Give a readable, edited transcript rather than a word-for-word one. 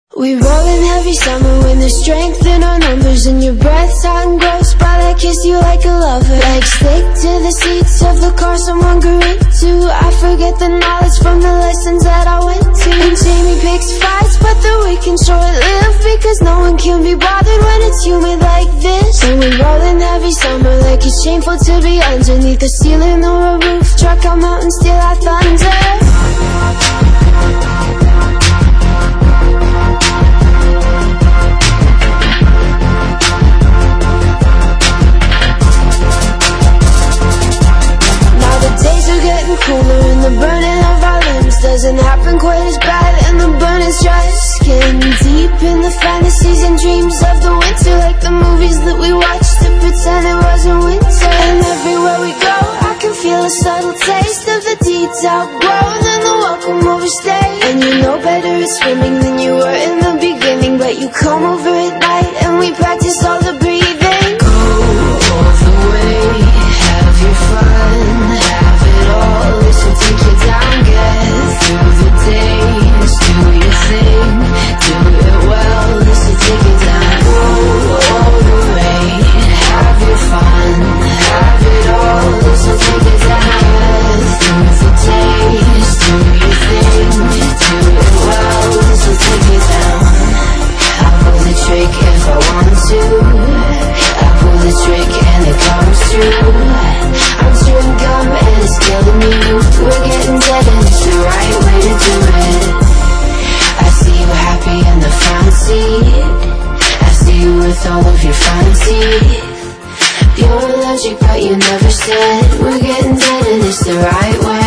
We rollin' heavy summer when there's strength in our numbers, and your breath's hot and gross, but I kiss you like a lover. Like stick to the seats of the car someone grew into. I forget the knowledge from the lessons that I went to. And Jamie picks fights, but the weekend short-lived, because no one can be bothered when it's humid like this. And we rollin' heavy summer like it's shameful to be underneath a ceiling or a roof. Truck out mountains, still I thunder. Cooler and the burning of our limbs doesn't happen quite as bad, and the burning's just skin deep in the fantasies and dreams of the winter, like the movies that we watched to pretend it wasn't winter. And everywhere we go I can feel a subtle taste of the deeds outgrown and the welcome overstay. And you know better at swimming than you were in the beginning, but you come over at night and we practice all the breathing. Go all the way, have your fun, have it all. This will take you down, get through the days, do your thing, do it well. This will take you down. Go all the way, have your fun, have it all. This will take you down, get through the days, do your thing, do it well. This will take you down. I pull the trick if I want to, I pull the trick and it comes true. I'm chewing gum and it's killing me. We're getting dead and it's the right way to do it. I see you happy in the front seat, I see you with all of your front teeth. You're allergic but you never said. We're getting dead and it's the right way.